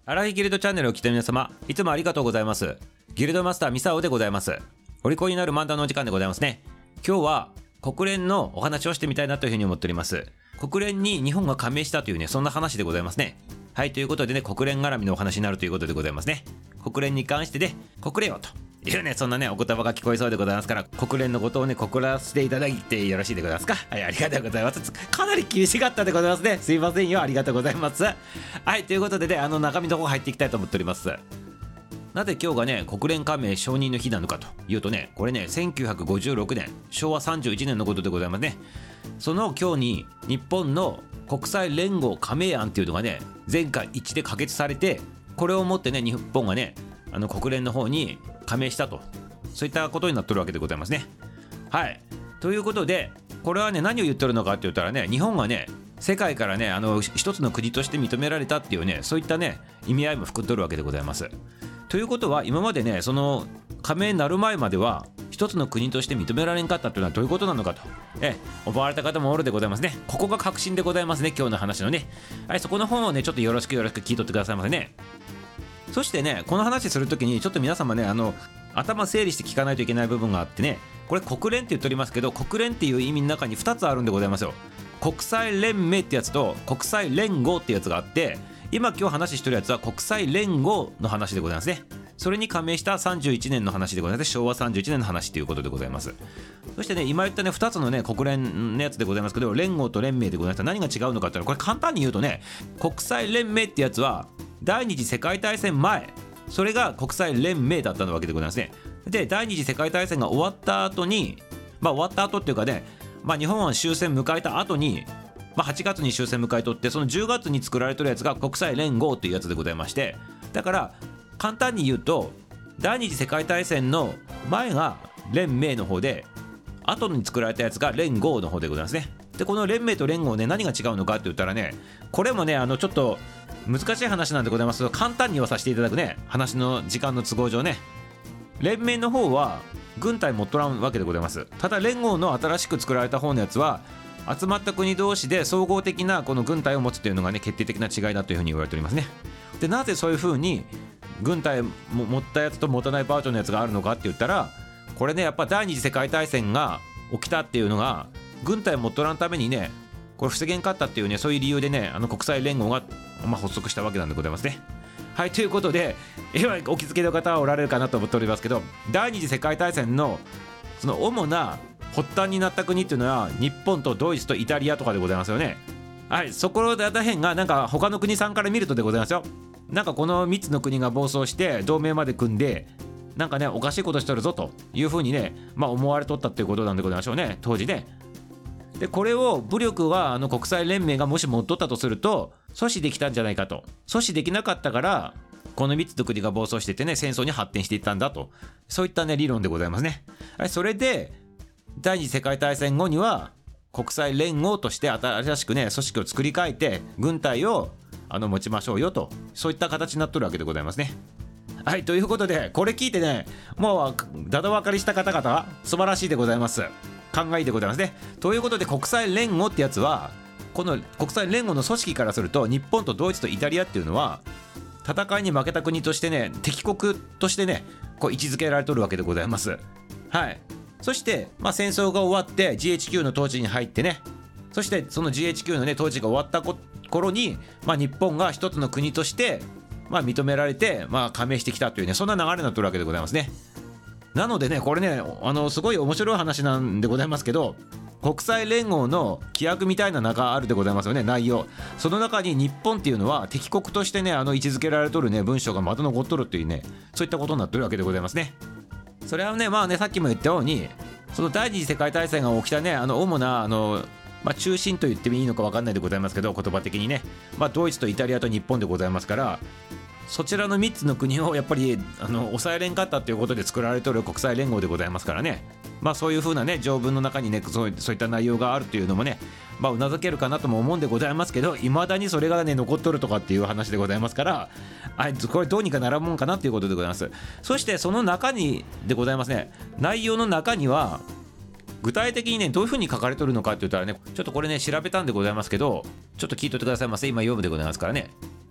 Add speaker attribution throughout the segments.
Speaker 1: 荒井ギルドチャンネルを聞いた皆様、いつもありがとうございます。ギルドマスターミサオでございます。お利口になる漫談のお時間でございますね。今日は国連のお話をしてみたいなというふうに思っております。国連に日本が加盟したというね、そんな話でございますね。はい、ということでね、国連絡みのお話になるということでございますね。国連に関してで、国連よというね、そんなね、お言葉が聞こえそうでございますから、国連のことをね、告らせていただいてよろしいでございますか。はい、ありがとうございます。かなり厳しかったでございますね。すいませんよ、ありがとうございます。はい、ということでね、中身の方入っていきたいと思っております。なぜ今日がね、国連加盟承認の日なのかというとね、これね、1956年、昭和31年のことでございますね。その今日に日本の国際連合加盟案っていうのがね、全会一致で可決されて、これをもってね、日本がね、国連の方に加盟したと、そういったことになってるわけでございますね。はい、ということで、これはね、何を言ってるのかって言ったらね、日本がね、世界からね、一つの国として認められたっていうね、そういったね、意味合いも含んでるわけでございます。ということは、今までね、その加盟になる前までは一つの国として認められんかったというのはどういうことなのかと思われた方もおるでございますね。ここが確信でございますね、今日の話のね。はい、そこの本をね、ちょっとよろしく聞いとってくださいませね。そしてね、この話するときにちょっと皆様ね、頭整理して聞かないといけない部分があってね、これ国連って言っておりますけど、国連っていう意味の中に2つあるんでございますよ。国際連盟ってやつと国際連合ってやつがあって、今話してるやつは国際連合の話でございますね。それに加盟した31年の話でございます。昭和31年の話ということでございます。そしてね、今言ったね、2つのね、国連のやつでございますけど、連合と連盟でございます。何が違うのかっていうのは、これ簡単に言うとね、国際連盟ってやつは第二次世界大戦前、それが国際連盟だったわけでございますね。で、第二次世界大戦が終わった後に、終わった後っていうかね、日本は終戦迎えた後に、8月に終戦迎えとって、その10月に作られてるやつが国際連合っていうやつでございまして、だから簡単に言うと、第二次世界大戦の前が連盟の方で、後に作られたやつが連合の方でございますね。で、この連盟と連合ね、何が違うのかって言ったらね、これもね、ちょっと難しい話なんでございますけど、簡単に言わさせていただくね、話の時間の都合上ね、連盟の方は軍隊持っとらんわけでございます。ただ連合の新しく作られた方のやつは、集まった国同士で総合的なこの軍隊を持つというのがね、決定的な違いだというふうに言われておりますね。で、なぜそういうふうに軍隊も持ったやつと持たないバージョンのやつがあるのかって言ったら、これね、やっぱ第二次世界大戦が起きたっていうのが、軍隊を持っとらんためにね、これ防げんかったっていうね、そういう理由でね、国際連合が発足したわけなんでございますね。はい、ということで、今お気づきの方はおられるかなと思っておりますけど、第二次世界大戦のその主な発端になった国っていうのは日本とドイツとイタリアとかでございますよね。はい、そこら辺がなんか他の国さんから見るとでございますよ。なんかこの3つの国が暴走して同盟まで組んで、なんかね、おかしいことしとるぞというふうにね、思われとったっていうことなんでございましょうね、当時ね。で、これを武力は国際連盟がもし持っとったとすると阻止できたんじゃないかと。阻止できなかったから、この3つの国が暴走しててね、戦争に発展していったんだと、そういったね、理論でございますね。はい、それで第二次世界大戦後には国際連合として新しくね、組織を作り変えて軍隊を持ちましょうよと、そういった形になっとるわけでございますね。はい、ということで、これ聞いてね、もうだだ分かりした方々は素晴らしいでございます。考えでございますね。ということで、国際連合ってやつは、この国際連合の組織からすると、日本とドイツとイタリアっていうのは戦いに負けた国としてね、敵国としてね、こう位置づけられとるわけでございます。はい。そして、戦争が終わって GHQ の統治に入ってね、そしてその GHQ のね、統治が終わった頃に、日本が一つの国として認められて、加盟してきたというね、そんな流れになってるわけでございますね。なのでね、これね、すごい面白い話なんでございますけど、国際連合の規約みたいな中あるでございますよね、内容。その中に日本っていうのは敵国としてね、位置づけられとるね、文章がまた残っとるっていうね、そういったことになってるわけでございますね。それはね、さっきも言ったように、その第二次世界大戦が起きたね、主な中心と言ってもいいのか分かんないでございますけど、言葉的にね、ドイツとイタリアと日本でございますから、そちらの3つの国をやっぱり抑えれんかったということで作られている国際連合でございますからね、そういう風なね、条文の中にね、そういった内容があるというのもね、うなずけるかなとも思うんでございますけど、いまだにそれがね、残っとるとかっていう話でございますから、これどうにかならんもんかなということでございます。そしてその中にでございますね、内容の中には具体的にね、どういう風に書かれてるのかって言ったらね、ちょっとこれね、調べたんでございますけど、ちょっと聞いといてくださいませ。今読むでございますからね。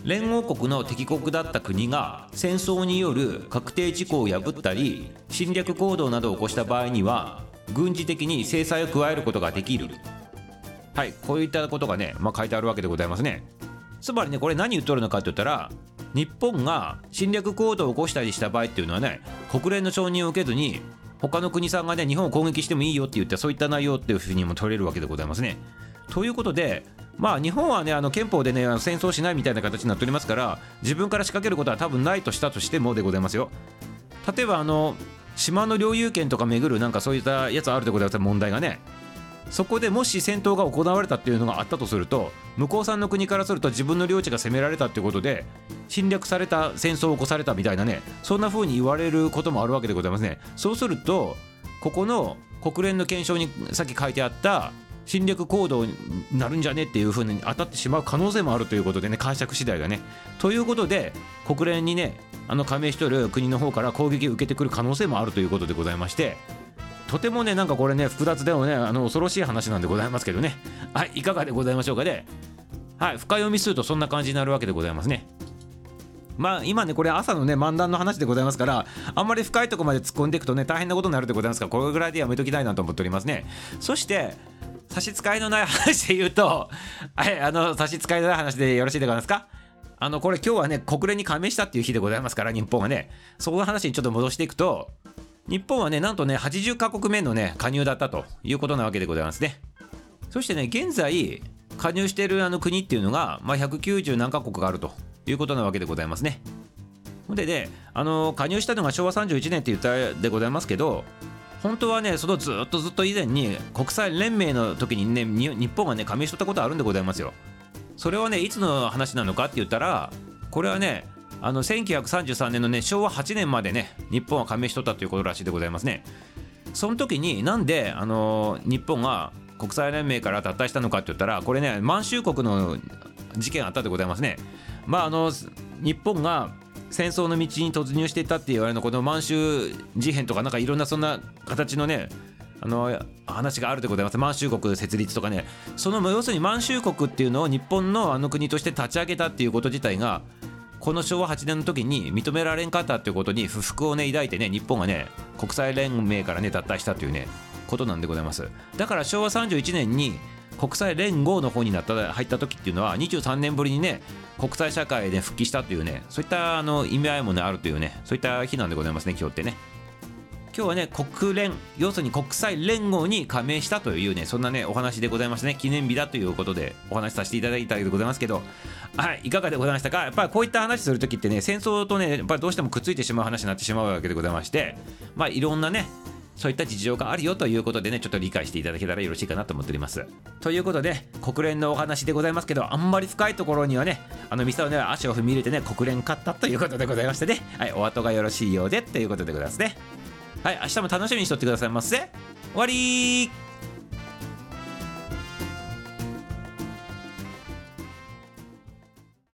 Speaker 1: 連合国の敵国だった国が戦争による確定事項を破ったり侵略行動などを起こした場合には軍事的に制裁を加えることができる。はい、こういったことがね、書いてあるわけでございますね。つまりね、これ何言っとるのかって言ったら、日本が侵略行動を起こしたりした場合っていうのはね、国連の承認を受けずに他の国さんがね日本を攻撃してもいいよって言ってそういった内容っていうふうにも取れるわけでございますね。ということで日本はね憲法でね戦争しないみたいな形になっておりますから、自分から仕掛けることは多分ないとしたとしてもでございますよ。例えば島の領有権とか巡るなんかそういったやつあるでございます、問題がね。そこでもし戦闘が行われたっていうのがあったとすると、向こうさんの国からすると自分の領地が攻められたっていうことで侵略された、戦争を起こされたみたいなね、そんな風に言われることもあるわけでございますね。そうするとここの国連の憲章にさっき書いてあった侵略行動になるんじゃねっていう風に当たってしまう可能性もあるということでね、解釈次第がね。ということで国連にね加盟している国の方から攻撃を受けてくる可能性もあるということでございまして、とてもねなんかこれね複雑でもね恐ろしい話なんでございますけどね。はい、いかがでございましょうかね。はい、深読みするとそんな感じになるわけでございますね。今ねこれ朝のね漫談の話でございますから、あんまり深いところまで突っ込んでいくとね大変なことになるでございますから、これぐらいでやめときたいなと思っておりますね。そして差し支えのない話で言うと、差し支えのない話でよろしいでございますか。これ今日はね国連に加盟したっていう日でございますから、日本はねその話にちょっと戻していくと、日本はねなんとね80カ国目のね加入だったということなわけでございますね。そしてね現在加入している国っていうのが、190何カ国があるということなわけでございますね。でね加入したのが昭和31年って言ったでございますけど、本当はねそのずっと以前に国際連盟の時にね日本がね加盟しとったことあるんでございますよ。それはねいつの話なのかって言ったら、これはね1933年のね昭和8年までね日本は加盟しとったということらしいでございますね。その時になんで日本が国際連盟から脱退したのかって言ったら、これね満州国の事件あったでございますね。日本が戦争の道に突入していったって言われるのこの満州事変とかなんかいろんなそんな形のね話があるでございます。満州国設立とかね、その要するに満州国っていうのを日本の国として立ち上げたっていうこと自体がこの昭和8年の時に認められんかったっていうことに不服をね抱いてね、日本がね国際連盟からね脱退したというねことなんでございます。だから昭和31年に国際連合の方に入った時っていうのは23年ぶりにね国際社会で復帰したというね、そういった意味合いもねあるというね、そういった日なんでございますね、今日ってね。今日はね国連、要するに国際連合に加盟したというね、そんなねお話でございましてね、記念日だということでお話しさせていただいたわけでございますけど、はい、いかがでございましたか。やっぱりこういった話するときってね、戦争とねやっぱりどうしてもくっついてしまう話になってしまうわけでございまして、いろんなねそういった事情があるよということでね、ちょっと理解していただけたらよろしいかなと思っております。ということで国連のお話でございますけど、あんまり深いところにはねミサオね足を踏み入れてね国連勝ったということでございましてね、はい、お後がよろしいようでということでございますね。はい、明日も楽しみにしとってくださいませ。終わりー。